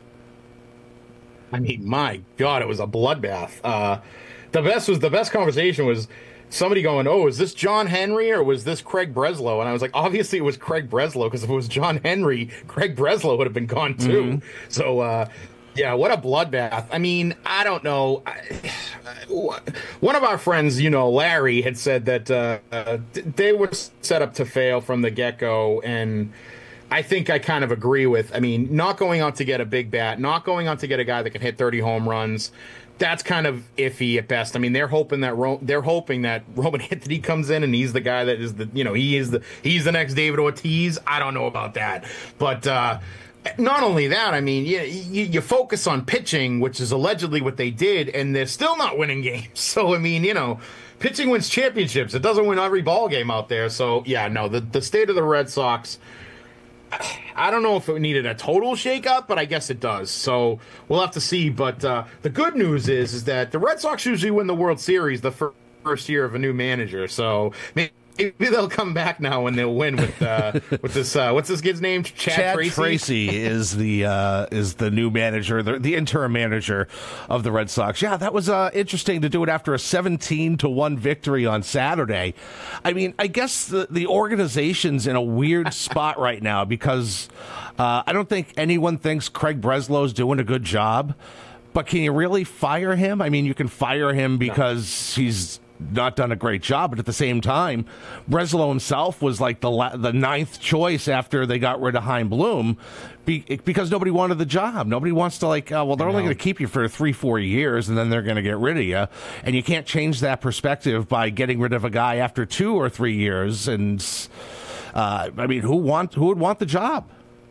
I mean, my God, it was a bloodbath. Uh, the best was the best conversation was somebody going, "Oh, is this John Henry or was this Craig Breslow?" And I was like, obviously it was Craig Breslow, because if it was John Henry, Craig Breslow would have been gone too. Mm-hmm. So, uh, yeah, what a bloodbath. I mean, I don't know. I, one of our friends, you know, Larry, had said that uh, uh, they were set up to fail from the get-go, and I think I kind of agree with, I mean, not going out to get a big bat, not going out to get a guy that can hit thirty home runs. That's kind of iffy at best. I mean, they're hoping that Ro- they're hoping that Roman Anthony comes in and he's the guy that is the, you know, he is the he's the next David Ortiz. I don't know about that, but uh, not only that, I mean, you, you you focus on pitching, which is allegedly what they did, and they're still not winning games. So I mean, you know, pitching wins championships. It doesn't win every ball game out there. So yeah, no, the the state of the Red Sox, I don't know if it needed a total shakeup, but I guess it does. So we'll have to see. But uh, the good news is, is that the Red Sox usually win the World Series the fir- first year of a new manager. So maybe they'll come back now and they'll win with uh, with this. Uh, what's this kid's name? Chad, Chad Tracy? Tracy is the uh, is the new manager, the, the interim manager of the Red Sox. Yeah, that was uh, interesting to do it after a seventeen to one victory on Saturday. I mean, I guess the, the organization's in a weird spot right now because uh, I don't think anyone thinks Craig Breslow's doing a good job. But can you really fire him? I mean, you can fire him because no. he's not done a great job, but at the same time, Breslow himself was like the la- the ninth choice after they got rid of Chaim Bloom, be- because nobody wanted the job. Nobody wants to like, uh, well, they're only going to keep you for three, four years, and then they're going to get rid of you, and you can't change that perspective by getting rid of a guy after two or three years. And uh, I mean, who want who would want the job?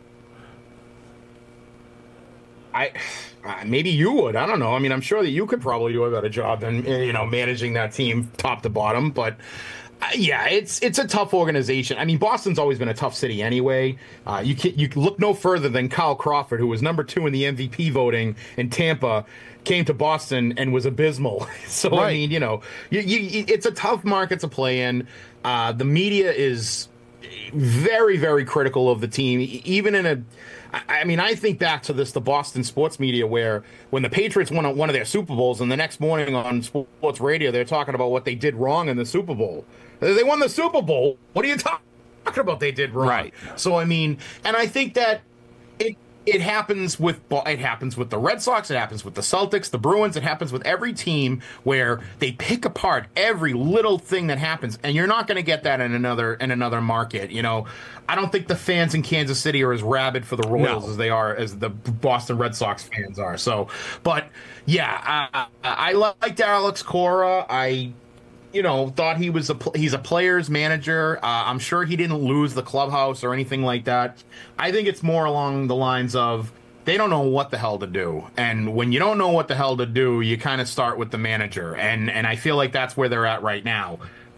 I. Uh, maybe you would. I don't know. I mean, I'm sure that you could probably do a better job than, you know, managing that team top to bottom. But uh, yeah, it's it's a tough organization. I mean, Boston's always been a tough city anyway. Uh, you can, you can look no further than Kyle Crawford, who was number two in the M V P voting in Tampa, came to Boston and was abysmal. So right. I mean, you know, you, you, it's a tough market to play in. Uh, the media is very, very critical of the team, even in a. I mean, I think back to this, the Boston sports media, where when the Patriots won one of their Super Bowls, and the next morning on sports radio, they're talking about what they did wrong in the Super Bowl. They won the Super Bowl. What are you talking about they did wrong? Right. So, I mean, and I think that it it happens with it happens with the Red Sox, it happens with the Celtics, the Bruins, it happens with every team where they pick apart every little thing that happens, and you're not going to get that in another in another market. You know, I don't think the fans in Kansas City are as rabid for the Royals No. as they are as the Boston Red Sox fans are. So, but yeah, I, I liked Alex Cora. I. You know, thought he was a he's a player's manager. Uh, I'm sure he didn't lose the clubhouse or anything like that. I think it's more along the lines of they don't know what the hell to do, and when you don't know what the hell to do, you kind of start with the manager, and and I feel like that's where they're at right now.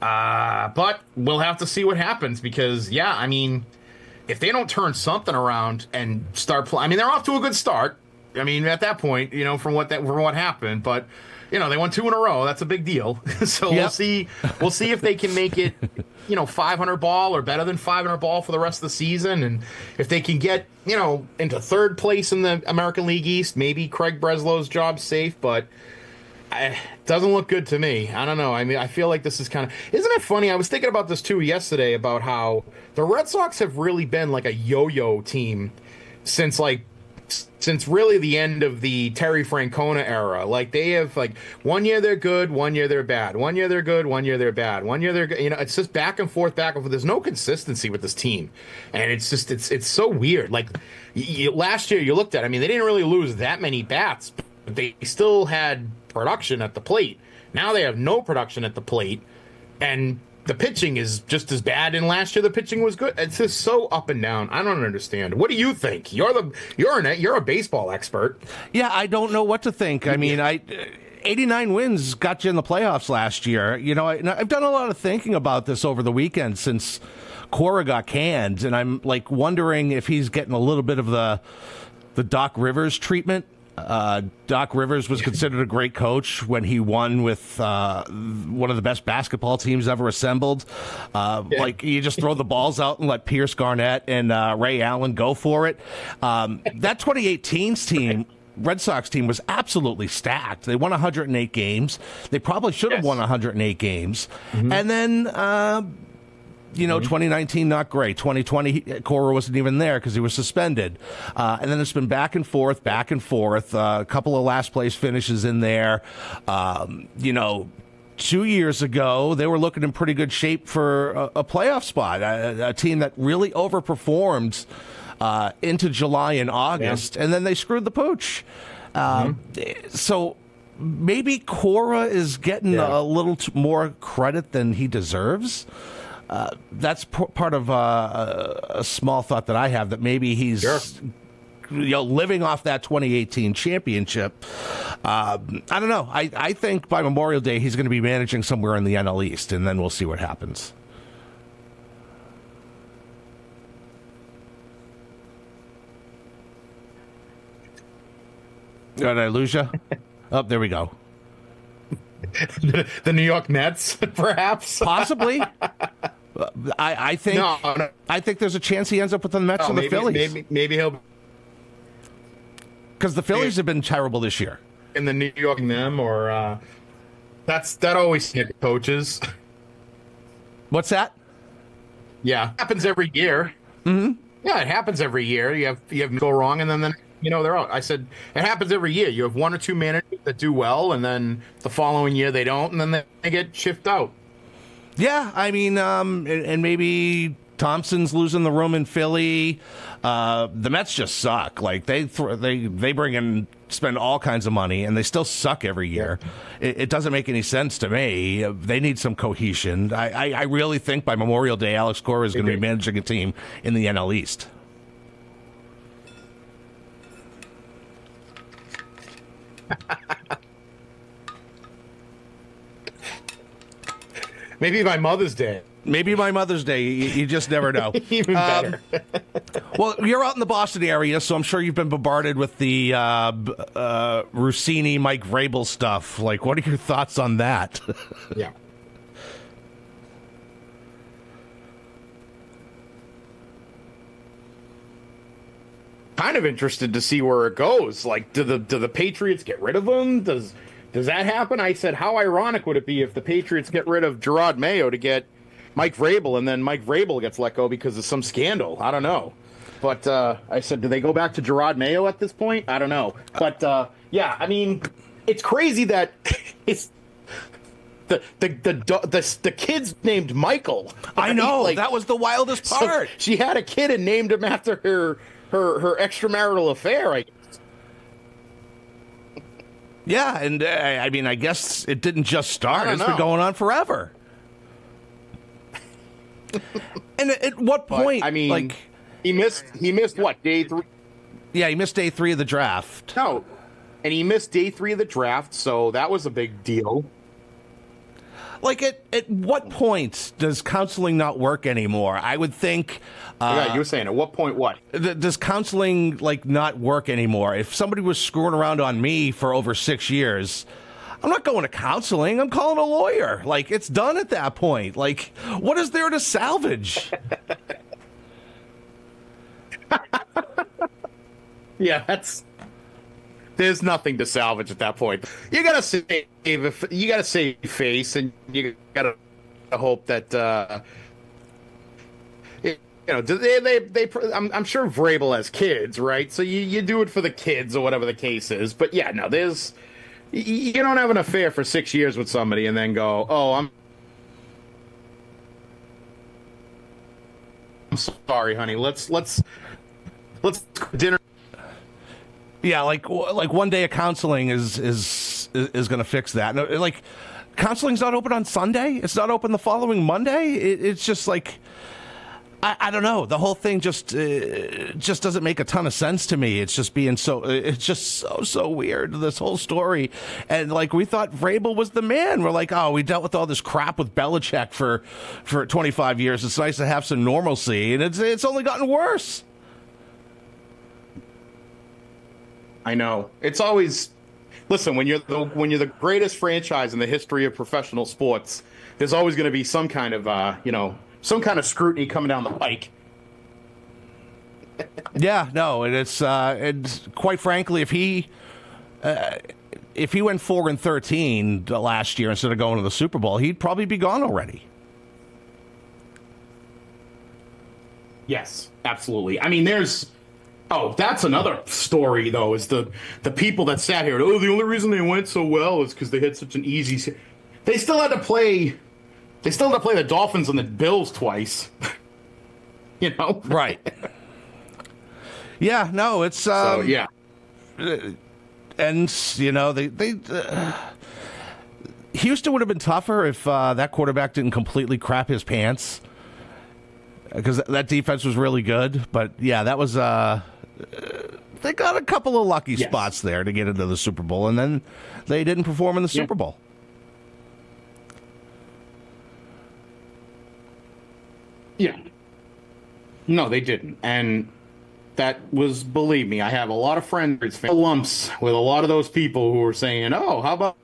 Uh, but we'll have to see what happens because, yeah, I mean, if they don't turn something around and start playing, I mean, they're off to a good start. I mean, at that point, you know, from what that from what happened, but. You know, they won two in a row. That's a big deal. so Yep. we'll see. We'll see if they can make it, you know, five hundred ball or better than five hundred ball for the rest of the season, and if they can get, you know, into third place in the American League East, maybe Craig Breslow's job's safe. But it doesn't look good to me. I don't know. I mean, I feel like this is kind of. Isn't it funny? I was thinking about this too yesterday about how the Red Sox have really been like a yo-yo team since like. Since really the end of the Terry Francona era. Like they have like one year they're good, one year they're bad. One year they're good, one year they're bad. One year they're good. You know, it's just back and forth, back and forth. There's no consistency with this team. And it's just it's it's so weird. Like you, last year you looked at, I mean, they didn't really lose that many bats, but they still had production at the plate. Now they have no production at the plate. And the pitching is just as bad, and last year the pitching was good. It's just so up and down. I don't understand. What do you think? You're the you're an you're a baseball expert. Yeah, I don't know what to think. I mean, I eighty-nine wins got you in the playoffs last year. You know, I, I've done a lot of thinking about this over the weekend since Cora got canned, and I'm like wondering if he's getting a little bit of the the Doc Rivers treatment. Uh, Doc Rivers was considered a great coach when he won with uh, one of the best basketball teams ever assembled. Uh, yeah. Like, you just throw the balls out and let Pierce Garnett and uh, Ray Allen go for it. Um, that twenty eighteen's team, Red Sox team, was absolutely stacked. They won one hundred eight games. They probably should have yes. won one hundred eight games. Mm-hmm. And then... Uh, You know, mm-hmm. twenty nineteen, not great. twenty twenty, Cora wasn't even there because he was suspended. Uh, and then it's been back and forth, back and forth. Uh, a couple of last place finishes in there. Um, you know, two years ago, they were looking in pretty good shape for a, a playoff spot, a, a team that really overperformed uh, into July and August. Yeah. And then they screwed the pooch. Um, mm-hmm. So maybe Cora is getting yeah. a little t- more credit than he deserves. Uh, that's p- part of uh, a small thought that I have, that maybe he's sure. you know, living off that twenty eighteen championship. Um, I don't know. I, I think by Memorial Day he's going to be managing somewhere in the N L East, and then we'll see what happens. Did I lose you? Oh, there we go. the, the New York Mets, perhaps? Possibly. I, I think no, no. I think there's a chance he ends up with the Mets no, or the maybe, Phillies. Maybe, maybe he'll... Because the Phillies have been terrible this year. In the New York them, or... Uh, that's that always hit coaches. What's that? Yeah, it happens every year. Mm-hmm. Yeah, it happens every year. You have you have go wrong, and then, then you know they're out. I said it happens every year. You have one or two managers that do well, and then the following year they don't, and then they, they get shipped out. Yeah, I mean, um, and, and maybe Thompson's losing the room in Philly. Uh, the Mets just suck. Like they th- they they bring in spend all kinds of money, and they still suck every year. Yeah. It, it doesn't make any sense to me. They need some cohesion. I, I, I really think by Memorial Day, Alex Cora is going to be managing a team in the N L East. Maybe by Mother's Day. Maybe by Mother's Day. You, you just never know. Even better. Um, well, you're out in the Boston area, so I'm sure you've been bombarded with the uh, uh, Rossini, Mike Vrabel stuff. Like, what are your thoughts on that? Yeah. Kind of interested to see where it goes. Like, do the do the Patriots get rid of him? Does does that happen? I said, how ironic would it be if the Patriots get rid of Gerard Mayo to get Mike Vrabel, and then Mike Vrabel gets let go because of some scandal? I don't know. But uh, I said, do they go back to Gerard Mayo at this point? I don't know. But uh, yeah, I mean, it's crazy that it's the the the the, the kid's named Michael. Right? I know like, that was the wildest part. So she had a kid and named him after her her her extramarital affair. I guess. Yeah, and uh, I mean, I guess it didn't just start; it's know. been going on forever. And at what point? But, I mean, like. He missed. He missed what day three? Yeah, he missed day three of the draft. No, and he missed day three of the draft, so that was a big deal. Like, at at what point does counseling not work anymore? I would think. Uh, yeah, you were saying at what point? What th- does counseling like not work anymore? If somebody was screwing around on me for over six years. I'm not going to counseling. I'm calling a lawyer. Like, it's done at that point. Like, what is there to salvage? Yeah, that's. There's nothing to salvage at that point. You gotta save. You gotta save face, and you gotta hope that. Uh, you know, they they they. I'm, I'm sure Vrabel has kids, right? So you, you do it for the kids or whatever the case is. But yeah, no, there's. You don't have an affair for six years with somebody and then go, oh, I'm. I'm sorry, honey. Let's let's let's dinner. Yeah, like like one day of counseling is is is going to fix that. No, like counseling's not open on Sunday. It's not open the following Monday. It, it's just like I, I don't know. The whole thing just uh, just doesn't make a ton of sense to me. It's just being so. It's just so so weird. This whole story, and like we thought Vrabel was the man. We're like, oh, we dealt with all this crap with Belichick for for twenty-five years. It's nice to have some normalcy, and it's it's only gotten worse. I know. It's always listen when you're the when you're the greatest franchise in the history of professional sports. There's always going to be some kind of uh, you know some kind of scrutiny coming down the pike. Yeah, no, and it's uh, and quite frankly, if he uh, if he went four and thirteen last year instead of going to the Super Bowl, he'd probably be gone already. Yes, absolutely. I mean, there's. Oh, that's another story, though, is the the people that sat here. Oh, the only reason they went so well is because they had such an easy. They still had to play. They still had to play the Dolphins and the Bills twice. You know, right? Yeah, no, it's um, so, yeah, and you know they they. Uh, Houston would have been tougher if uh, that quarterback didn't completely crap his pants, because that defense was really good. But yeah, that was. Uh, They got a couple of lucky yes. spots there to get into the Super Bowl, and then they didn't perform in the Super yeah. Bowl. Yeah. No, they didn't. And that was, believe me, I have a lot of friends, lumps with a lot of those people who were saying, oh, how about,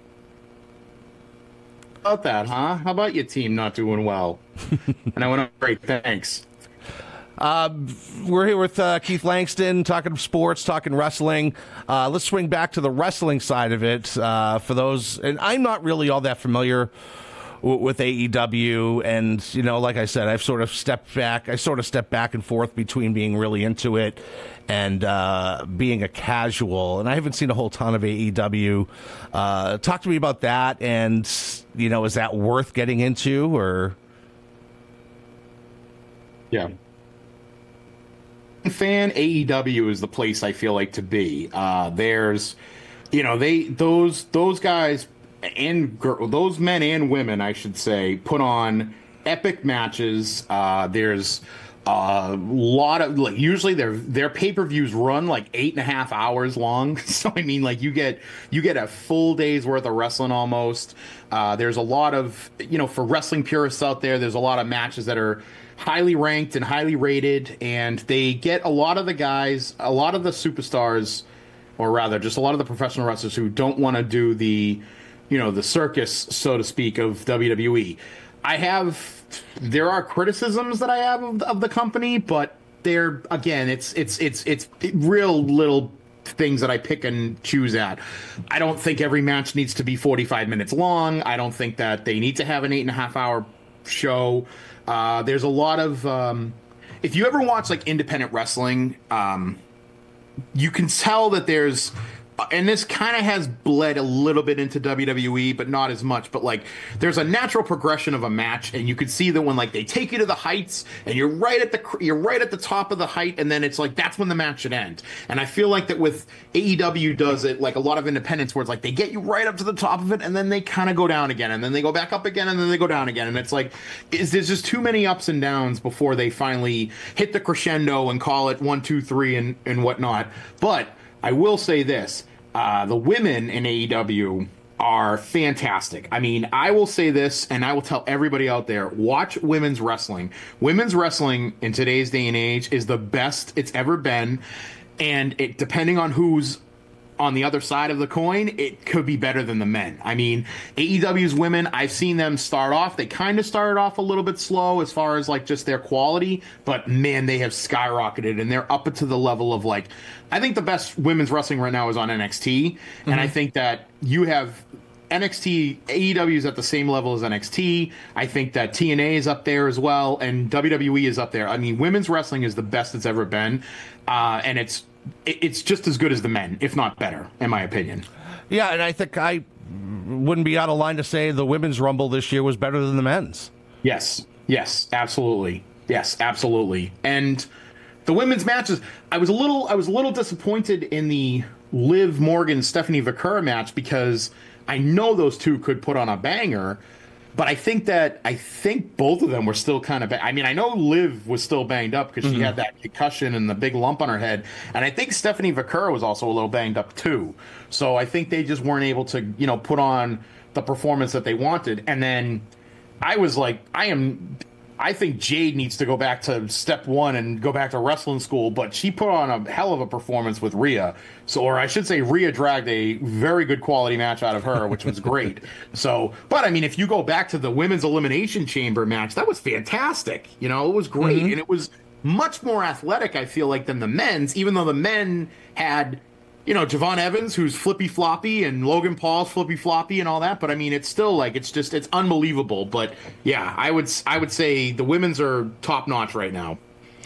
about that, huh? How about your team not doing well? And I went, oh, great, thanks. Uh, we're here with uh, Keith Langston, talking sports, talking wrestling. Uh, let's swing back to the wrestling side of it. Uh, for those, and I'm not really all that familiar w- with A E W, and you know, like I said, I've sort of stepped back. I sort of stepped back and forth between being really into it and uh, being a casual. And I haven't seen a whole ton of A E W. Uh, talk to me about that, and you know, is that worth getting into, or? Yeah. Fan, A E W is the place I feel like to be. Uh, there's, you know, they those those guys and girl, those men and women, I should say, put on epic matches. Uh, there's a lot of like usually their their pay per views run like eight and a half hours long. So I mean, like you get you get a full day's worth of wrestling almost. Uh, there's a lot of you know for wrestling purists out there. There's a lot of matches that are highly ranked and highly rated, and they get a lot of the guys, a lot of the superstars, or rather just a lot of the professional wrestlers who don't want to do the, you know, the circus, so to speak, of W W E. I have, there are criticisms that I have of, of the company, but they're, again, it's, it's, it's, it's real little things that I pick and choose at. I don't think every match needs to be forty-five minutes long. I don't think that they need to have an eight and a half hour show. Uh, there's a lot of um, if you ever watch like independent wrestling, um, you can tell that there's, and this kind of has bled a little bit into W W E, but not as much. But like, there's a natural progression of a match, and you can see that when like they take you to the heights, and you're right at the you're right at the top of the height, and then it's like that's when the match should end. And I feel like that with A E W does it like a lot of independents, where it's like they get you right up to the top of it, and then they kind of go down again, and then they go back up again, and then they go down again, and it's like is there's just too many ups and downs before they finally hit the crescendo and call it one, two, three, and and whatnot. But I will say this. Uh, the women in A E W are fantastic. I mean, I will say this, and I will tell everybody out there, watch women's wrestling. Women's wrestling in today's day and age is the best it's ever been, and it depending on who's on the other side of the coin, it could be better than the men. I mean, A E W's women, I've seen them start off. They kind of started off a little bit slow as far as like just their quality, but man, they have skyrocketed, and they're up to the level of like, I think the best women's wrestling right now is on N X T, mm-hmm. and I think that you have N X T, A E W is at the same level as N X T. I think that T N A is up there as well, and W W E is up there. I mean, women's wrestling is the best it's ever been, uh, and it's it's just as good as the men, if not better, in my opinion. Yeah, and I think I wouldn't be out of line to say the women's Rumble this year was better than the men's. Yes, yes, absolutely. Yes, absolutely. And the women's matches, I was a little I was a little disappointed in the Liv Morgan Stephanie Vaquera match, because I know those two could put on a banger, but I think that I think both of them were still kind of. Ba- I mean, I know Liv was still banged up because mm-hmm. she had that concussion and the big lump on her head, and I think Stephanie Vaquera was also a little banged up too. So I think they just weren't able to, you know, put on the performance that they wanted. And then I was like, I am. I think Jade needs to go back to step one and go back to wrestling school, but she put on a hell of a performance with Rhea. So, or I should say, Rhea dragged a very good quality match out of her, which was great. So, but I mean, if you go back to the women's elimination chamber match, that was fantastic. You know, it was great, mm-hmm. and it was much more athletic, I feel like, than the men's, even though the men had, you know, Javon Evans, who's flippy floppy, and Logan Paul's flippy floppy and all that. But I mean, it's still like, it's just, it's unbelievable. But yeah, I would, I would say the women's are top notch right now.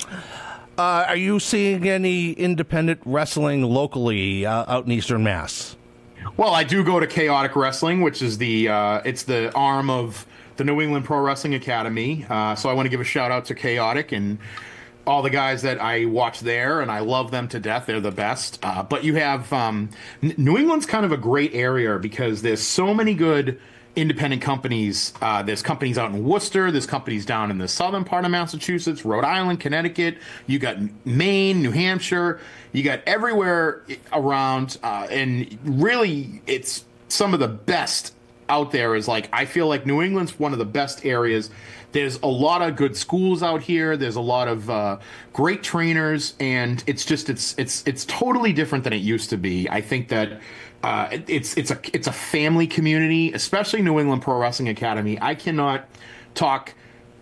Uh, are you seeing any independent wrestling locally uh, out in Eastern Mass? Well, I do go to Chaotic Wrestling, which is the, uh, it's the arm of the New England Pro Wrestling Academy. Uh, so I want to give a shout out to Chaotic and all the guys that I watch there, and I love them to death. They're the best. Uh, but you have um, New England's kind of a great area because there's so many good independent companies. Uh, there's companies out in Worcester. There's companies down in the southern part of Massachusetts, Rhode Island, Connecticut. You got Maine, New Hampshire. You got everywhere around. Uh, and really, it's some of the best out there. Is like, I feel like New England's one of the best areas. There's a lot of good schools out here. There's a lot of uh, great trainers, and it's just it's it's it's totally different than it used to be. I think that uh, it, it's it's a it's a family community, especially New England Pro Wrestling Academy. I cannot talk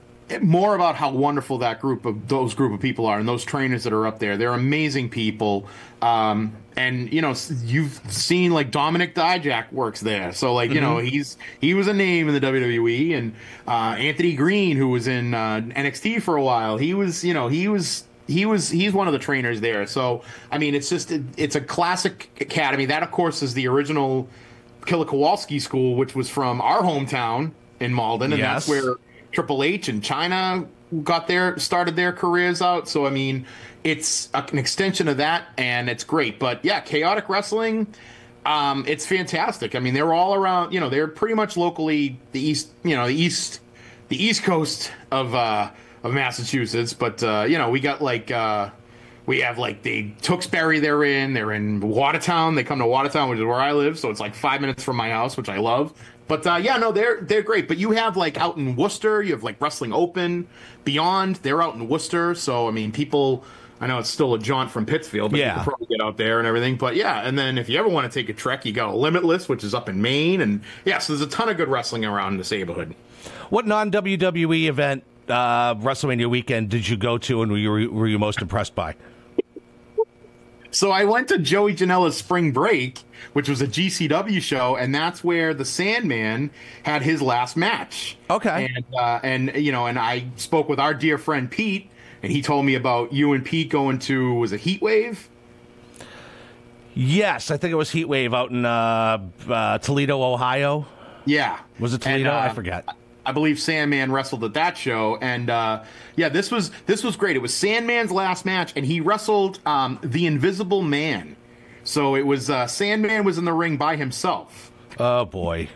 more about how wonderful that group of those group of people are, and those trainers that are up there. They're amazing people. Um, and you know, you've seen like Dominic Dijak works there, so like you mm-hmm. know, he's he was a name in the W W E, and uh, Anthony Green, who was in uh, N X T for a while, he was you know he was he was he's one of the trainers there. So I mean, it's just it, it's a classic academy. That of course is the original Killer Kowalski school, which was from our hometown in Malden, and yes. that's where Triple H and China got their started their careers out. So I mean, it's a, an extension of that, and it's great. But yeah, Chaotic Wrestling, um, it's fantastic. I mean, they're all around. You know, they're pretty much locally the east. You know, the east, the east coast of uh, of Massachusetts. But uh, you know, we got like uh, we have like the Tewksbury. They're in. They're in Watertown. They come to Watertown, which is where I live. So it's like five minutes from my house, which I love. But uh, yeah, no, they're they're great. But you have like out in Worcester, you have like Wrestling Open, Beyond. They're out in Worcester, so I mean, people. I know it's still a jaunt from Pittsfield, but yeah. you can probably get out there and everything. But yeah, and then if you ever want to take a trek, you got a Limitless, which is up in Maine, and yeah, so there's a ton of good wrestling around this neighborhood. What non-W W E event uh, WrestleMania weekend did you go to, and were you, were you most impressed by? So I went to Joey Janela's Spring Break, which was a G C W show, and that's where the Sandman had his last match. Okay. And, uh, and you know, and I spoke with our dear friend Pete, and he told me about you and Pete going to, was it Heat Wave? Yes, I think it was Heat Wave out in uh, uh, Toledo, Ohio. Yeah. Was it Toledo? And, uh, I forget. I believe Sandman wrestled at that show, and uh, yeah, this was this was great. It was Sandman's last match, and he wrestled um, the Invisible Man. So it was uh, Sandman was in the ring by himself. Oh boy!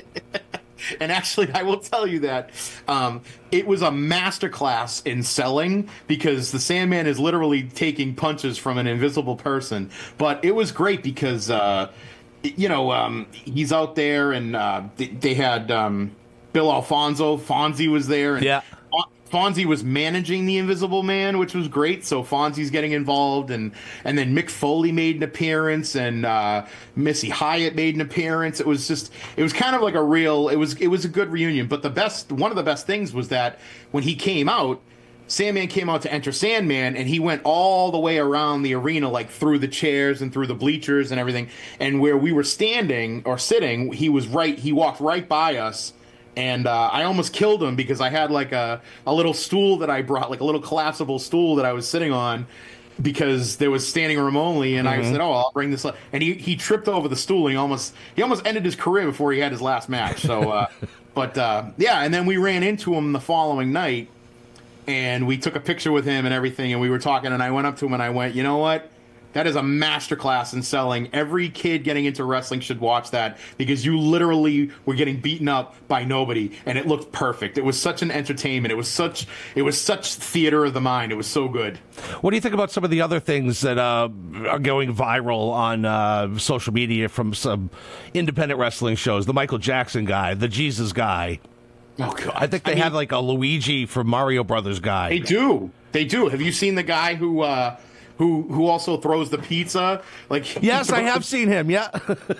And actually, I will tell you that um, it was a masterclass in selling, because the Sandman is literally taking punches from an invisible person. But it was great because uh, you know um, he's out there, and uh, they, they had. Um, Bill Alfonso, Fonzie was there. And yeah. Fonzie was managing the Invisible Man, which was great. So Fonzie's getting involved, and and then Mick Foley made an appearance, and uh, Missy Hyatt made an appearance. It was just, it was kind of like a real, it was it was a good reunion. But the best, one of the best things was that when he came out, Sandman came out to enter Sandman, and he went all the way around the arena, like through the chairs and through the bleachers and everything. And where we were standing or sitting, he was right, he walked right by us. And uh, I almost killed him because I had like a, a little stool that I brought, like a little collapsible stool that I was sitting on, because there was standing room only. And mm-hmm. I said, "Oh, I'll bring this up." And he, he tripped over the stool. And he almost he almost ended his career before he had his last match. So, uh, but uh, yeah, and then we ran into him the following night, and we took a picture with him and everything. And we were talking, and I went up to him and I went, "You know what? That is a masterclass in selling. Every kid getting into wrestling should watch that, because you literally were getting beaten up by nobody, and it looked perfect. It was such an entertainment. It was such it was such theater of the mind. It was so good." What do you think about some of the other things that uh, are going viral on uh, social media from some independent wrestling shows? The Michael Jackson guy, the Jesus guy. Oh God! I think they I have mean, like a Luigi from Mario Brothers guy. They do. They do. Have you seen the guy who? Uh, Who who also throws the pizza? Like yes, I have seen him. Yeah.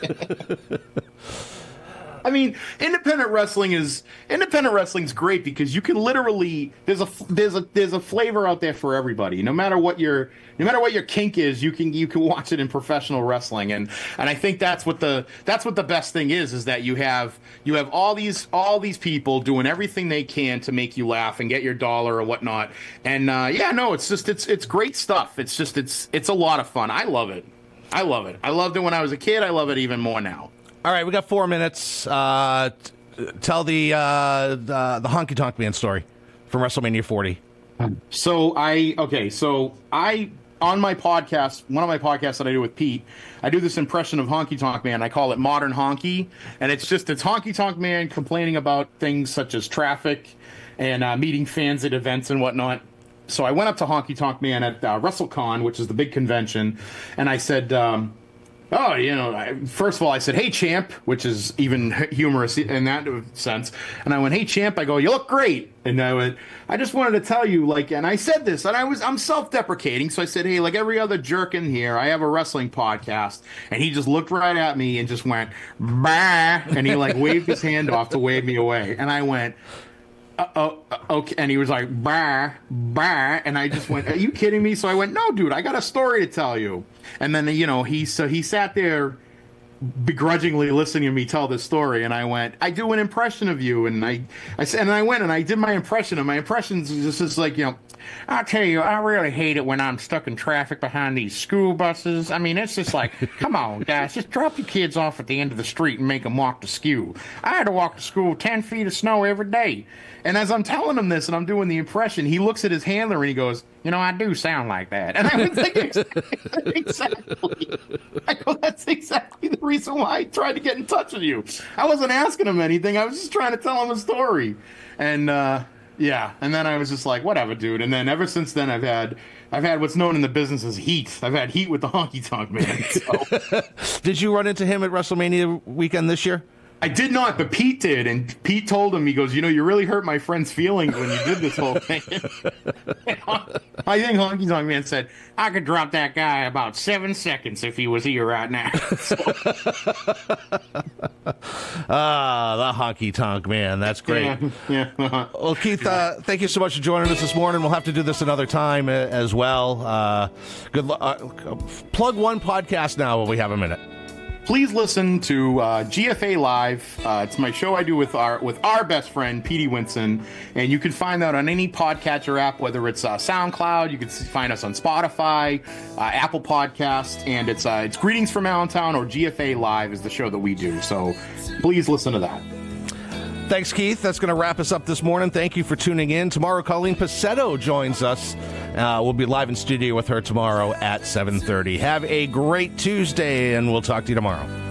I mean, independent wrestling is independent wrestling's great, because you can literally there's a there's a there's a flavor out there for everybody. No matter what your no matter what your kink is, you can you can watch it in professional wrestling, and and I think that's what the that's what the best thing is is that you have you have all these all these people doing everything they can to make you laugh and get your dollar or whatnot. And uh, yeah, no, it's just it's it's great stuff. It's just it's it's a lot of fun. I love it. I love it. I loved it when I was a kid. I love it even more now. All right, we got four minutes. Uh, t- tell the, uh, the the Honky Tonk Man story from WrestleMania forty. So I okay. So I on my podcast, one of my podcasts that I do with Pete, I do this impression of Honky Tonk Man. I call it Modern Honky, and it's just it's Honky Tonk Man complaining about things such as traffic and uh, meeting fans at events and whatnot. So I went up to Honky Tonk Man at uh, WrestleCon, which is the big convention, and I said. Um, Oh, you know, I, first of all, I said, "Hey, champ," which is even humorous in that sense. And I went, "Hey, champ," I go, "You look great." And I went, "I just wanted to tell you, like," and I said this, and I was, I'm self-deprecating. So I said, "Hey, like every other jerk in here, I have a wrestling podcast." And he just looked right at me and just went, "Bah," and he like waved his hand off to wave me away. And I went, Uh, oh, okay. And he was like, "Bah, bah," and I just went, "Are you kidding me?" So I went, "No, dude, I got a story to tell you." And then, you know, he so he sat there begrudgingly listening to me tell this story, and I went, "I do an impression of you," and I, I said, and I went and I did my impression, and my impressions is just like, you know, "I'll tell you, I really hate it when I'm stuck in traffic behind these school buses. I mean, it's just like, come on, guys, just drop your kids off at the end of the street and make them walk to school. I had to walk to school ten feet of snow every day." And as I'm telling him this and I'm doing the impression, he looks at his handler and he goes, "You know, I do sound like that." And I was like, exactly. exactly. I go, "That's exactly the reason why I tried to get in touch with you. I wasn't asking him anything. I was just trying to tell him a story." And, uh, yeah. And then I was just like, whatever, dude. And then ever since then, I've had I've had what's known in the business as heat. I've had heat with the Honky Tonk Man. So. Did you run into him at WrestleMania weekend this year? I did not, but Pete did, and Pete told him, he goes, "You know, you really hurt my friend's feelings when you did this whole thing." I think Honky Tonk Man said, "I could drop that guy about seven seconds if he was here right now." So. Ah, the Honky Tonk Man. That's great. Yeah. yeah. Uh-huh. Well, Keith, uh, thank you so much for joining us this morning. We'll have to do this another time uh, as well. Uh, good. Lo- uh, plug one podcast now when we have a minute. please listen to uh, G F A Live. Uh, it's my show I do with our with our best friend, Petey Winson. And you can find that on any podcatcher app, whether it's uh, SoundCloud, you can find us on Spotify, uh, Apple Podcasts, and it's uh, it's Greetings from Allentown, or G F A Live is the show that we do. So please listen to that. Thanks, Keith. That's going to wrap us up this morning. Thank you for tuning in. Tomorrow, Colleen Pacetto joins us. Uh, we'll be live in studio with her tomorrow at seven thirty. Have a great Tuesday, and we'll talk to you tomorrow.